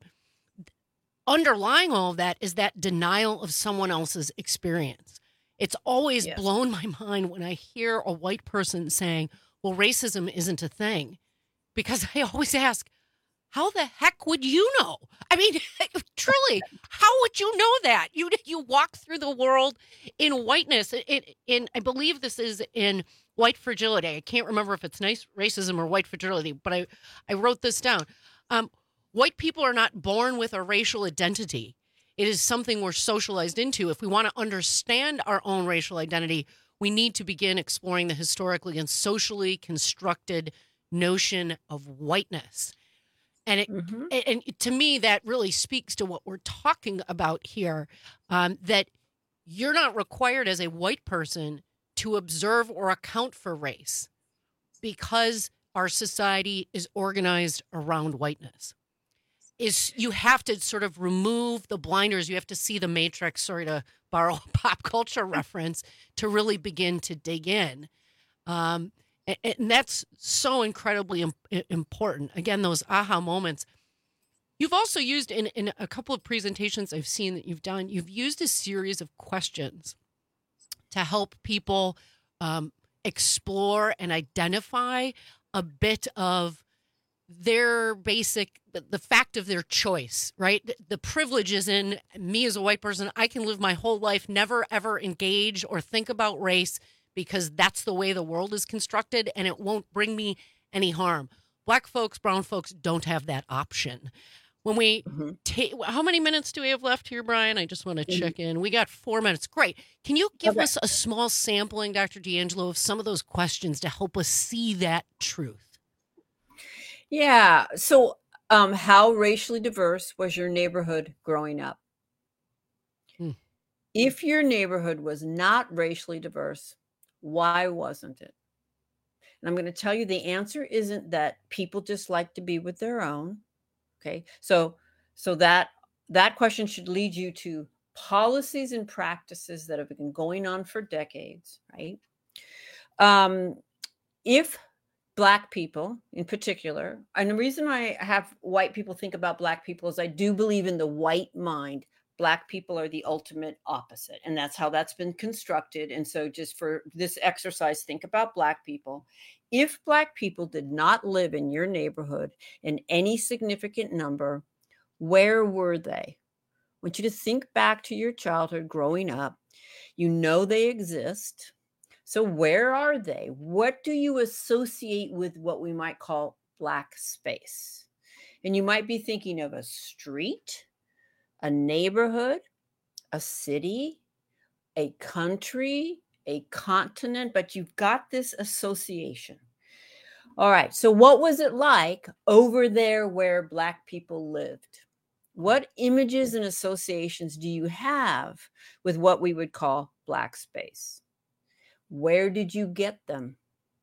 Speaker 17: Underlying all of that is that denial of someone else's experience. It's always blown my mind when I hear a white person saying, well, racism isn't a thing, because I always ask, how the heck would you know? I mean, truly, how would you know that? You walk through the world in whiteness. In I believe this is in White Fragility. I can't remember if it's nice racism or white fragility, but I wrote this down. White people are not born with a racial identity. It is something we're socialized into. If we want to understand our own racial identity, we need to begin exploring the historically and socially constructed notion of whiteness. And and to me, that really speaks to what we're talking about here, that you're not required as a white person to observe or account for race, because our society is organized around whiteness. You have to sort of remove the blinders. You have to see the Matrix, sorry to borrow a pop culture reference, to really begin to dig in. And that's so incredibly important. Again, those aha moments. You've also used in a couple of presentations I've seen that you've done, you've used a series of questions to help people explore and identify a bit of their the fact of their choice, right? The privilege is in me as a white person. I can live my whole life, never, ever engage or think about race, because that's the way the world is constructed, and it won't bring me any harm. Black folks, brown folks don't have that option. When we take, how many minutes do we have left here, Brian? I just want to check in. We got 4 minutes. Great. Can you give us a small sampling, Dr. D'Angelo, of some of those questions to help us see that truth?
Speaker 18: Yeah. So how racially diverse was your neighborhood growing up? If your neighborhood was not racially diverse, why wasn't it? And I'm going to tell you the answer isn't that people just like to be with their own. Okay. So that question should lead you to policies and practices that have been going on for decades, right? If Black people in particular, and the reason I have white people think about Black people is I do believe in the white mind. Black people are the ultimate opposite. And that's how that's been constructed. And so just for this exercise, think about Black people. If Black people did not live in your neighborhood in any significant number, where were they? I want you to think back to your childhood growing up. You know they exist. So where are they? What do you associate with what we might call Black space? And you might be thinking of a street, a neighborhood, a city, a country, a continent, but you've got this association. All right, so what was it like over there where Black people lived? What images and associations do you have with what we would call Black space? Where did you get them?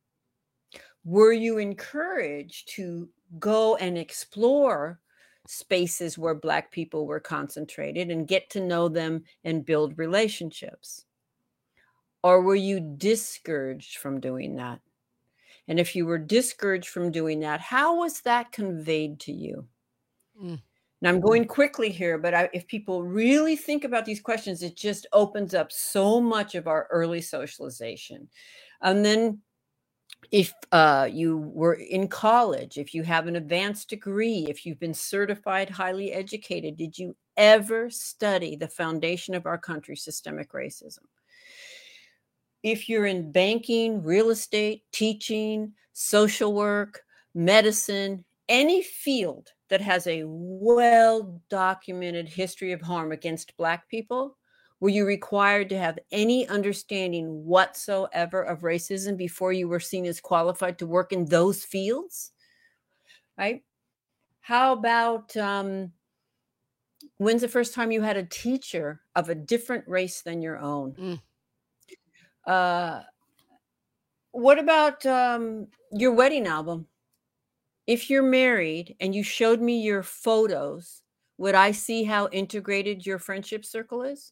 Speaker 18: Were you encouraged to go and explore spaces where Black people were concentrated and get to know them and build relationships? Or were you discouraged from doing that? And if you were discouraged from doing that, how was that conveyed to you? Now, I'm going quickly here, but if people really think about these questions, it just opens up so much of our early socialization. And then if you were in college, if you have an advanced degree, if you've been certified highly educated, did you ever study the foundation of our country, systemic racism? If you're in banking, real estate, teaching, social work, medicine, any field that has a well-documented history of harm against Black people, were you required to have any understanding whatsoever of racism before you were seen as qualified to work in those fields? Right? How about when's the first time you had a teacher of a different race than your own? What about your wedding album? If you're married and you showed me your photos, would I see how integrated your friendship circle is?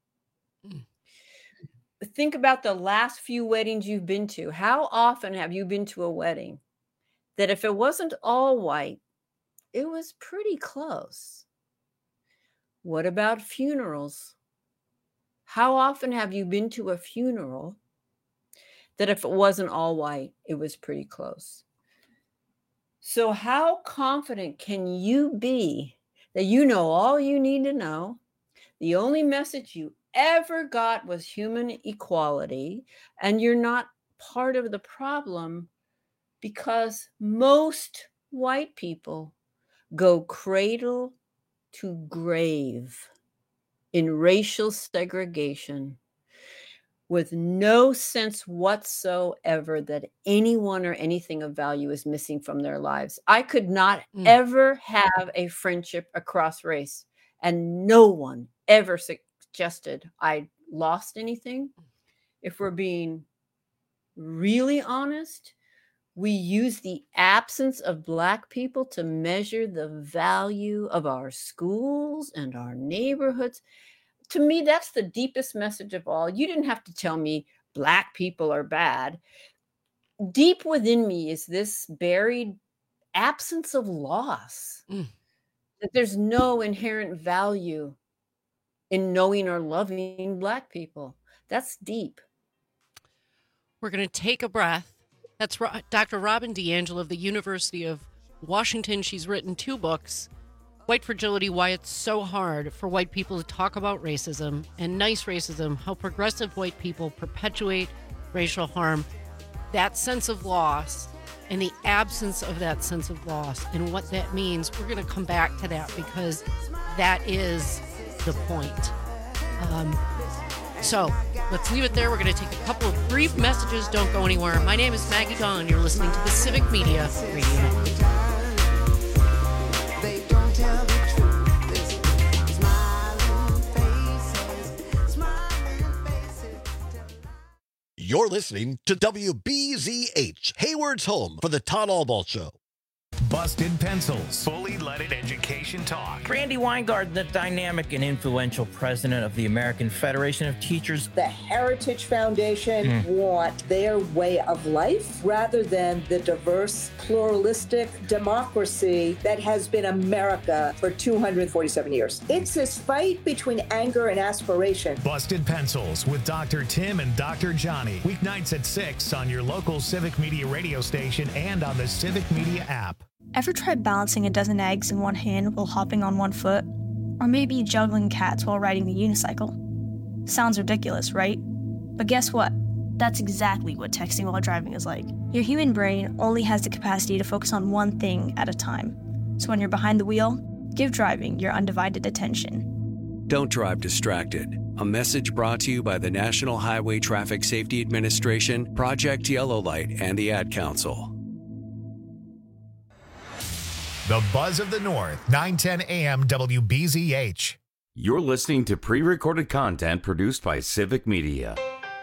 Speaker 18: Think about the last few weddings you've been to. How often have you been to a wedding that if it wasn't all white, it was pretty close? What about funerals? How often have you been to a funeral that if it wasn't all white, it was pretty close? So how confident can you be that you know all you need to know? The only message you ever got was human equality, and you're not part of the problem because most white people go cradle to grave in racial segregation with no sense whatsoever that anyone or anything of value is missing from their lives. I could not ever have a friendship across race, and no one ever suggested I lost anything. If we're being really honest, we use the absence of Black people to measure the value of our schools and our neighborhoods. To me, that's the deepest message of all. You didn't have to tell me Black people are bad. Deep within me is this buried absence of loss, that there's no inherent value in knowing or loving Black people. That's deep.
Speaker 17: We're going to take a breath. That's Dr. Robin DiAngelo of the University of Washington. She's written 2 books, White Fragility, Why It's So Hard for White People to Talk About Racism, and Nice Racism, How Progressive White People Perpetuate Racial Harm. That sense of loss and the absence of that sense of loss and what that means, we're going to come back to that because that is the point. So let's leave it there. We're going to take a couple of brief messages. Don't go anywhere. My name is Maggie Dawn. You're listening to the Civic Media Radio Network.
Speaker 14: You're listening to WBZH, Hayward's home for the Todd Albaugh Show.
Speaker 1: Busted Pencils. Fully leaded education talk.
Speaker 2: Randy Weingart, the dynamic and influential president of the American Federation of Teachers.
Speaker 5: The Heritage Foundation want their way of life rather than the diverse, pluralistic democracy that has been America for 247 years. It's this fight between anger and aspiration.
Speaker 1: Busted Pencils with Dr. Tim and Dr. Johnny. Weeknights at 6 on your local Civic Media radio station and on the Civic Media app.
Speaker 6: Ever tried balancing a dozen eggs in one hand while hopping on one foot? Or maybe juggling cats while riding the unicycle? Sounds ridiculous, right? But guess what? That's exactly what texting while driving is like. Your human brain only has the capacity to focus on one thing at a time. So when you're behind the wheel, give driving your undivided attention.
Speaker 7: Don't drive distracted. A message brought to you by the National Highway Traffic Safety Administration, Project Yellow Light, and the Ad Council.
Speaker 1: The Buzz of the North, 910 AM WBZH.
Speaker 16: You're listening to pre-recorded content produced by Civic Media.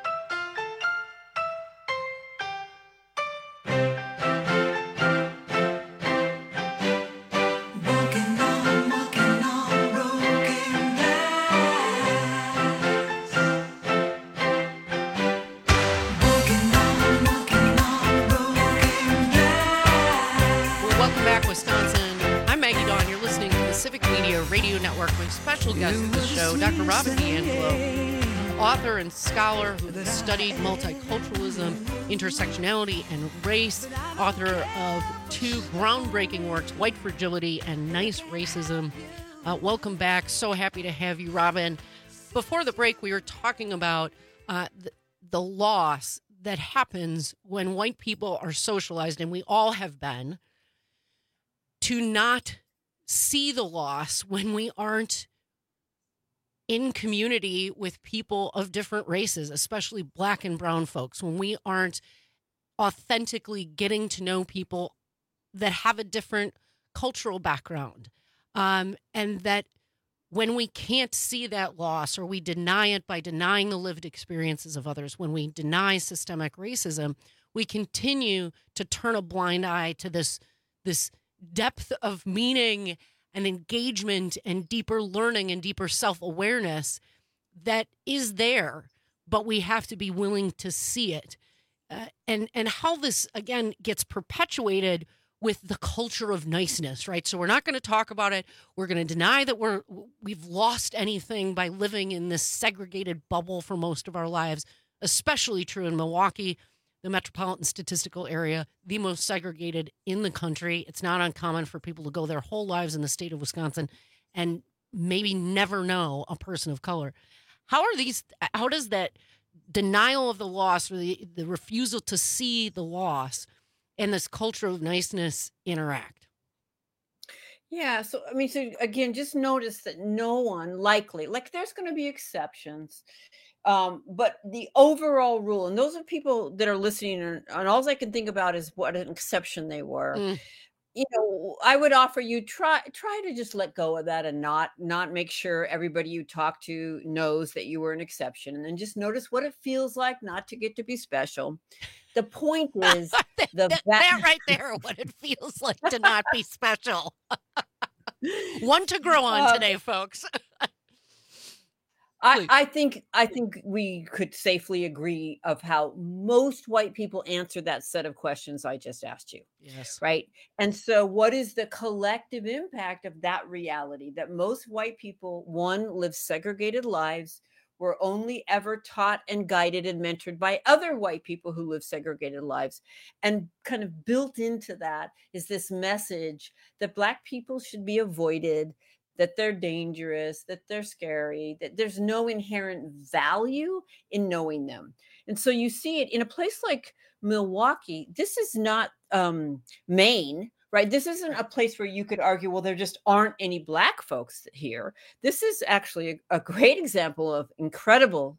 Speaker 17: Special guest of the show, Dr. Robin DiAngelo, author and scholar who has studied multiculturalism, intersectionality, and race, author of 2 groundbreaking works, White Fragility and Nice Racism. Welcome back. So happy to have you, Robin. Before the break, we were talking about the loss that happens when white people are socialized, and we all have been, to not see the loss when we aren't in community with people of different races, especially Black and brown folks, when we aren't authentically getting to know people that have a different cultural background. And that when we can't see that loss, or we deny it by denying the lived experiences of others, when we deny systemic racism, we continue to turn a blind eye to this depth of meaning and engagement and deeper learning and deeper self-awareness that is there, but we have to be willing to see it. And how this, again, gets perpetuated with the culture of niceness, right? So we're not going to talk about it. We're going to deny that we've lost anything by living in this segregated bubble for most of our lives, especially true in Milwaukee, the metropolitan statistical area, the most segregated in the country. It's not uncommon for people to go their whole lives in the state of Wisconsin and maybe never know a person of color. How does that denial of the loss, or the refusal to see the loss, and this culture of niceness interact?
Speaker 18: Yeah. So again, just notice that no one likely, like there's going to be exceptions. But the overall rule, and those are people that are listening, and all I can think about is what an exception they were. I would offer you try to just let go of that and not make sure everybody you talk to knows that you were an exception, and then just notice what it feels like not to get to be special. The point is that
Speaker 17: right there, what it feels like to not be special. One to grow on today, folks.
Speaker 18: I think we could safely agree of how most white people answer that set of questions I just asked you.
Speaker 17: Yes.
Speaker 18: Right. And so what is the collective impact of that reality that most white people, one, live segregated lives, were only ever taught and guided and mentored by other white people who live segregated lives. And kind of built into that is this message that Black people should be avoided, that they're dangerous, that they're scary, that there's no inherent value in knowing them. And so you see it in a place like Milwaukee. This is not Maine, right? This isn't a place where you could argue, well, there just aren't any Black folks here. This is actually a great example of incredible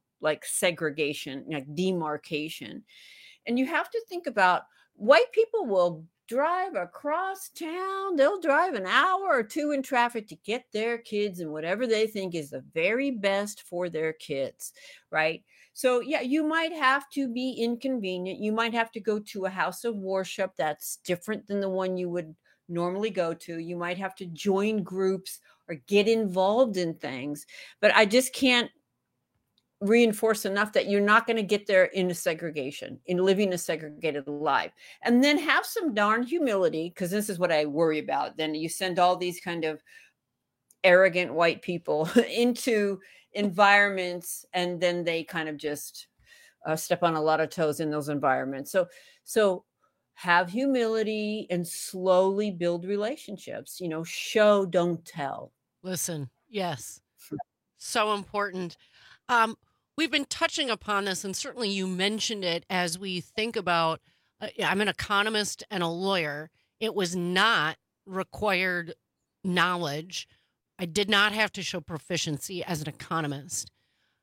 Speaker 18: segregation, demarcation. And you have to think about white people will drive across town. They'll drive an hour or two in traffic to get their kids and whatever they think is the very best for their kids, right? So yeah, you might have to be inconvenient. You might have to go to a house of worship that's different than the one you would normally go to. You might have to join groups or get involved in things. But I just can't reinforce enough that you're not going to get there in a segregation, in living a segregated life. And then have some darn humility, because this is what I worry about. Then you send all these kind of arrogant white people into environments, and then they kind of just step on a lot of toes in those environments. So have humility and slowly build relationships, show, don't tell.
Speaker 17: Listen, yes. So important. We've been touching upon this, and certainly you mentioned it as we think about, I'm an economist and a lawyer. It was not required knowledge. I did not have to show proficiency as an economist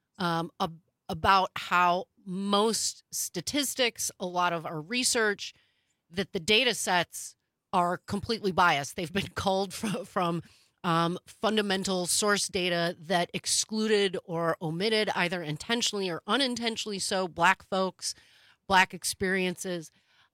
Speaker 17: about how most statistics, a lot of our research, that the data sets are completely biased. They've been culled from fundamental source data that excluded or omitted, either intentionally or unintentionally so, Black folks, Black experiences,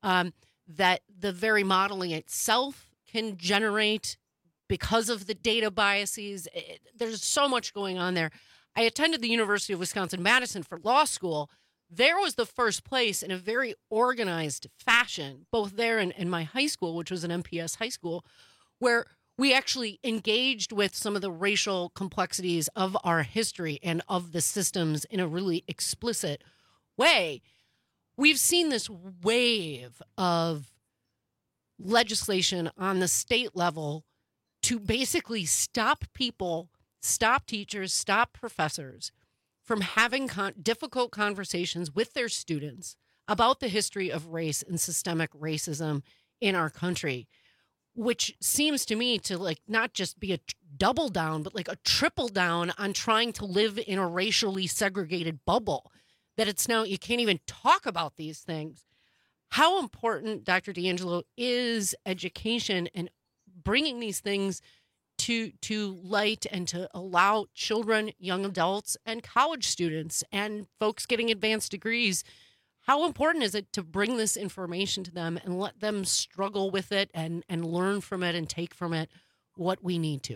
Speaker 17: that the very modeling itself can generate because of the data biases. There's so much going on there. I attended the University of Wisconsin-Madison for law school. There was the first place in a very organized fashion, both there and my high school, which was an MPS high school, where we actually engaged with some of the racial complexities of our history and of the systems in a really explicit way. We've seen this wave of legislation on the state level to basically stop people, stop teachers, stop professors from having difficult conversations with their students about the history of race and systemic racism in our country, which seems to me to not just be a double down, but like a triple down on trying to live in a racially segregated bubble, that it's now you can't even talk about these things. How important, Dr. D'Angelo, is education and bringing these things to light and to allow children, young adults, and college students and folks getting advanced degrees, how important is it to bring this information to them and let them struggle with it and learn from it and take from it what we need to?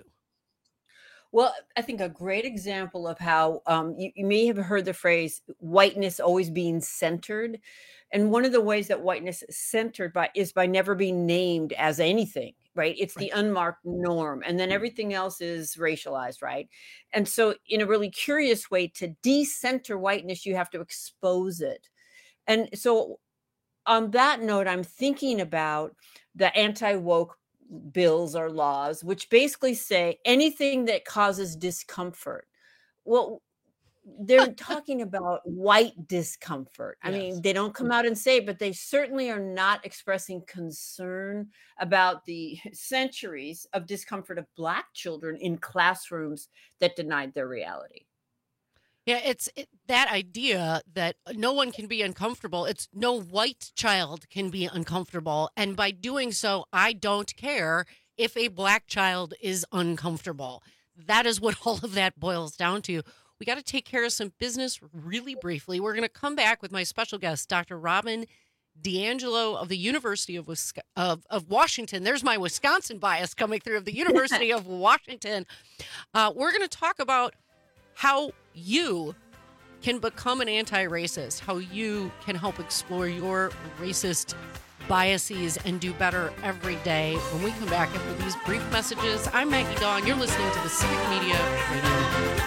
Speaker 18: Well, I think a great example of how you may have heard the phrase whiteness always being centered. And one of the ways that whiteness is centered is by never being named as anything, right? It's the unmarked norm. And then everything else is racialized, right? And so in a really curious way, to decenter whiteness, you have to expose it. And so on that note, I'm thinking about the anti-woke bills or laws, which basically say anything that causes discomfort. Well, they're talking about white discomfort. I mean, they don't come out and say it, but they certainly are not expressing concern about the centuries of discomfort of Black children in classrooms that denied their reality.
Speaker 17: Yeah, it's that idea that no one can be uncomfortable. It's no white child can be uncomfortable. And by doing so, I don't care if a Black child is uncomfortable. That is what all of that boils down to. We got to take care of some business really briefly. We're going to come back with my special guest, Dr. Robin DiAngelo of the University of Washington. There's my Wisconsin bias coming through, of the University of Washington. We're going to talk about how you can become an anti-racist, how you can help explore your racist biases and do better every day. When we come back after these brief messages, I'm Maggie Dawn. You're listening to the Civic Media Radio.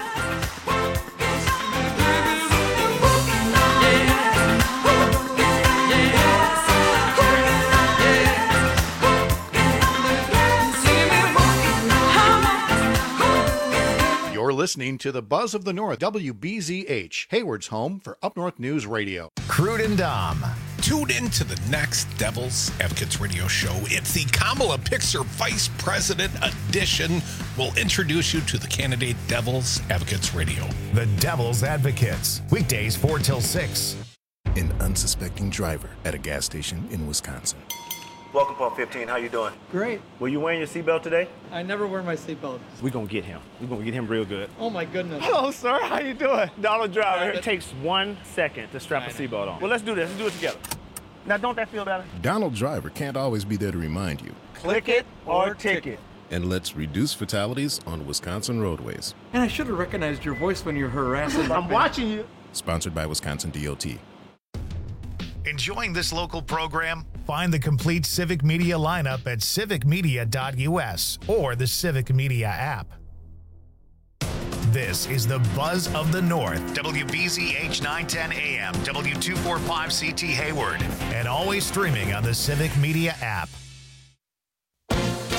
Speaker 21: You're listening to the Buzz of the North, WBZH, Hayward's home for Up North News Radio.
Speaker 1: Crude and Dom.
Speaker 4: Tune in to the next Devil's Advocates radio show. It's the Kamala Pixer Vice President edition. We'll introduce you to the candidate Devil's Advocates Radio.
Speaker 1: The Devil's Advocates, weekdays 4 till 6.
Speaker 8: An unsuspecting driver at a gas station in Wisconsin. Welcome, Pump 15. How you doing?
Speaker 9: Great.
Speaker 8: Were you wearing your seatbelt today?
Speaker 9: I never wear my seatbelt.
Speaker 8: We're going to get him. We're going to get him real good.
Speaker 9: Oh, my goodness.
Speaker 8: Hello, sir. How you doing? Donald Driver. It takes 1 second to strap a seatbelt on. Well, let's do this. Let's do it together. Now, don't that feel better?
Speaker 12: Donald Driver can't always be there to remind you.
Speaker 8: Click it or ticket.
Speaker 12: And let's reduce fatalities on Wisconsin roadways.
Speaker 9: And I should have recognized your voice when you're harassing.
Speaker 8: I'm watching you.
Speaker 12: Sponsored by Wisconsin DOT.
Speaker 1: Enjoying this local program? Find the complete Civic Media lineup at civicmedia.us or the Civic Media app. This is the Buzz of the North, WBZH 910 AM, W245CT Hayward, and always streaming on the Civic Media app.